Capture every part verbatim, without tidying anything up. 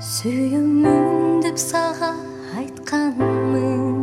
Сүйімін деп саға айтқанмын,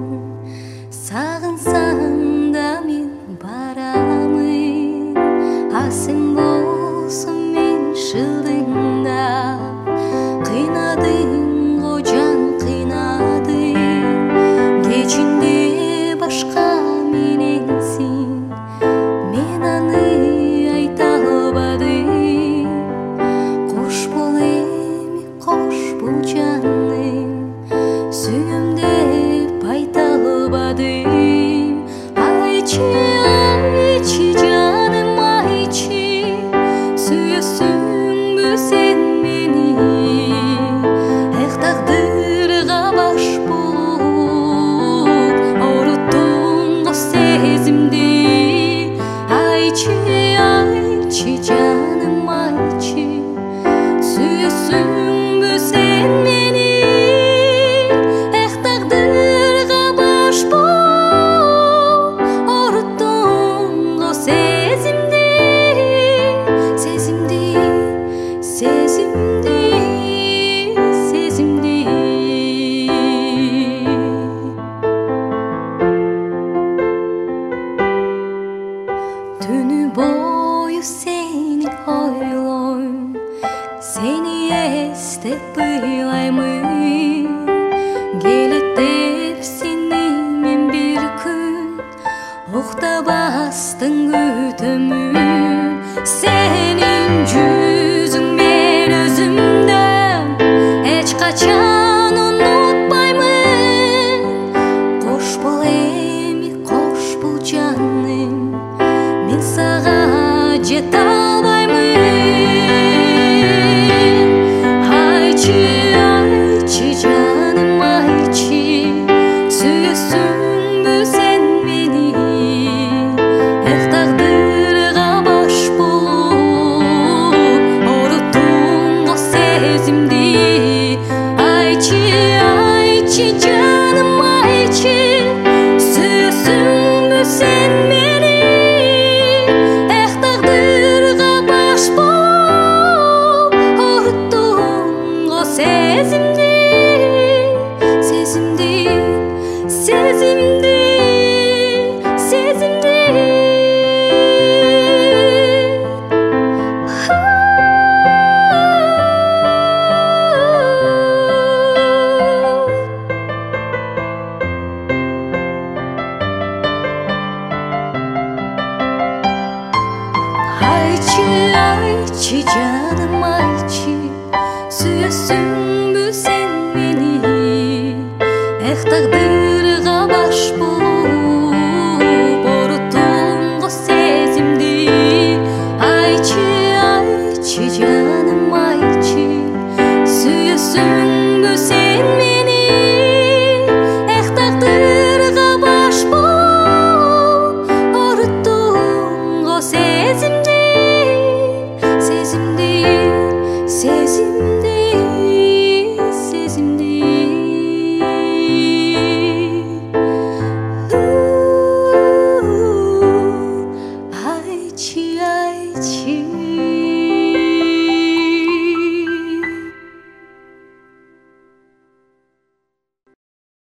сағынсаң да мен барамын. Асың болсын мен шылдыңда, қинадың ғой жан қинадың. Кечінде башқа мененсің, мен аны айта албадым. Қош бол эми, қош бұл жаным, сүйем деп айта албадым. Айчы, айчы жаным, айчы, сүйесіңбі сен мени. Эх, тағдырға баш болып оруттың ғой сезімді. Айчы, айчы жаным, айчы, сүйесіңбі сен мени. Эх, тағдырға баш болып оруттың ғой сезімді. Сезімді, сезімді, сезімді. Түні бойы сені ойлойм, сені естеп ыйлаймын. Келет деп сені мен бір күн уктабастың күтөмүн. Сенин жүзүң мен өзүмдө эч качан унутпаймын. Кош бол эми, кош бол жаным, мен сага жете албаймын. Айчы, айчы жаным, айчы, сүйесіңбі сен мени. Эх, тағдырға баш болып оруттың ғой сезімді. Айчы, айчы